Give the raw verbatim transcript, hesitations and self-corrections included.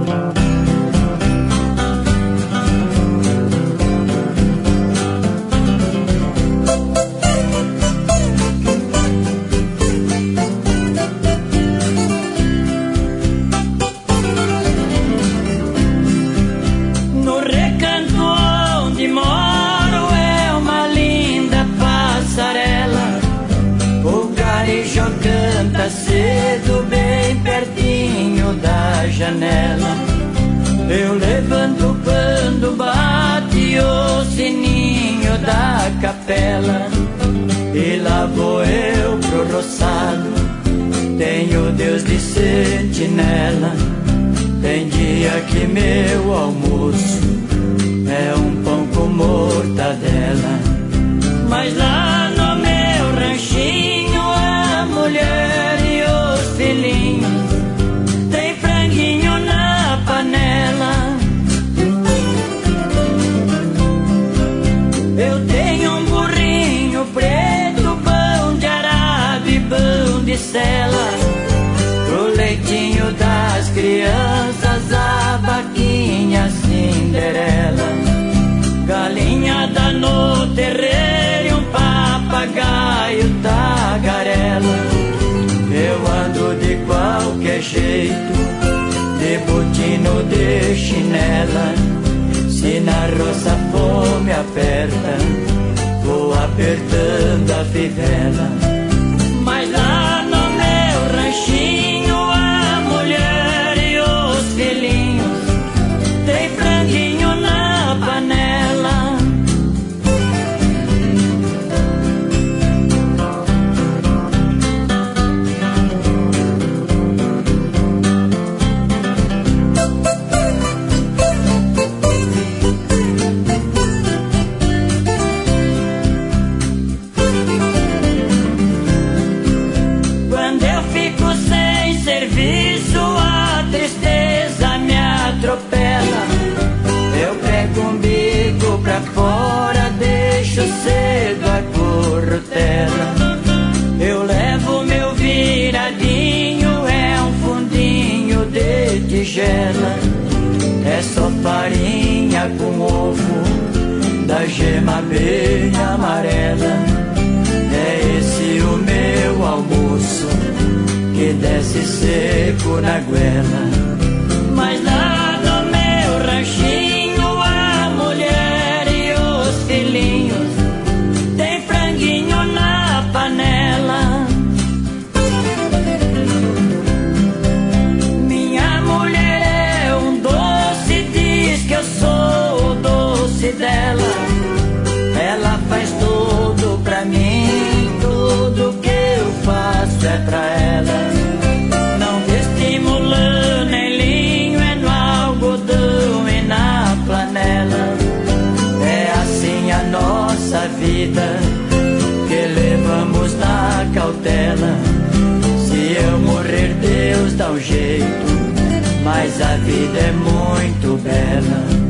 Cedo, bem pertinho da janela, eu levanto quando bate o sininho da capela. E lá vou eu pro roçado, tenho Deus de sentinela. Tem dia que meu almoço é um pão com mortadela. Mas lá no meu ranchinho a mulher e os filhinhos tem franguinho na panela. Eu tenho um burrinho preto, pão de arado e pão de sela. Pro leitinho das crianças, a vaquinha Cinderela. Galinhada no terreiro e um papagaio tagarela. Eu ando de qualquer jeito, de botino, de chinela. Se na roça a fome aperta, vou apertando a fivela. Mas lá no meu ranchinho a mulher e os filhinhos tem franguinho na panela. Eu pego um bico pra fora, deixo cedo a corrutela. Eu levo meu viradinho, é um fundinho de tigela. É só farinha com ovo, da gema bem amarela. É esse o meu almoço, que desce seco na goela. Mas lá no meu ranchinho a mulher e os filhinhos tem franguinho na panela. Minha mulher é um doce, diz que eu sou o doce dela. Ela faz tudo pra mim, tudo que eu faço é pra ela. Não desestimulando nem linho, é no algodão e na flanela. É assim a nossa vida, que levamos na cautela. Se eu morrer, Deus dá um jeito, mas a vida é muito bela.